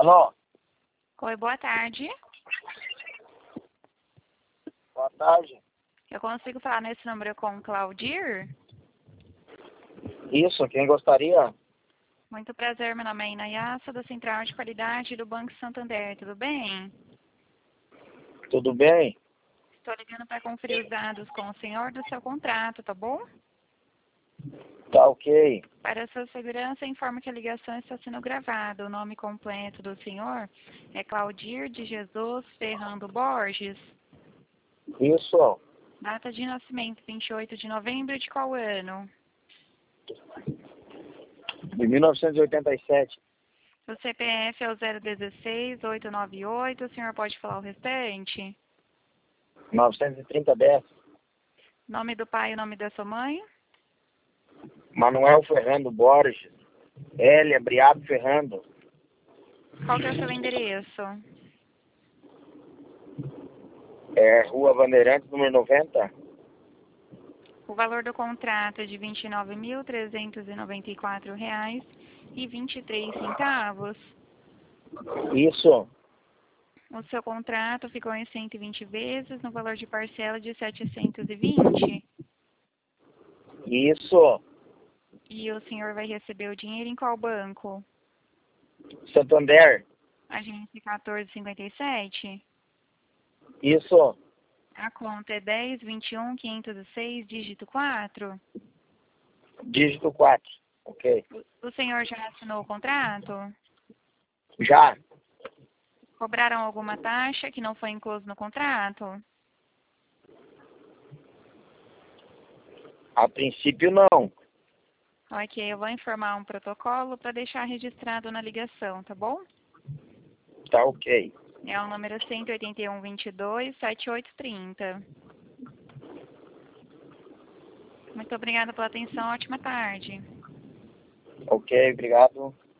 Alô? Oi, boa tarde. Boa tarde. Eu consigo falar nesse número com o Claudir? Isso, quem gostaria? Muito prazer, meu nome é Inayassa, da Central de Qualidade do Banco Santander, tudo bem? Tudo bem? Estou ligando para conferir os dados com o senhor do seu contrato, tá bom? Tá ok. Para sua segurança, informo que a ligação está sendo gravada. O nome completo do senhor é Claudir de Jesus Ferrando Borges. Isso, Data de nascimento, 28 de novembro de qual ano? de 1987. O CPF é o 016-898. O senhor pode falar o restante? 930 10. Nome do pai e o nome da sua mãe? Manuel Ferrando Borges. Hélia Briabo Ferrando. Qual que é o seu endereço? Rua Bandeirantes, número 90. O valor do contrato é de R$ 29.394,23. Isso, O seu contrato ficou em 120 vezes, no valor de parcela de 720. isso. E o senhor vai receber o dinheiro em qual banco? Santander. Agência 1457. Isso, A conta é 1021.506, dígito 4. dígito 4. Ok. O senhor já assinou o contrato? Já. Cobraram alguma taxa que não foi incluso no contrato? A princípio, não. Ok, eu vou informar um protocolo para deixar registrado na ligação, tá bom? Tá ok. É o número 181-22-7830. Muito obrigada pela atenção, ótima tarde. Ok, obrigado.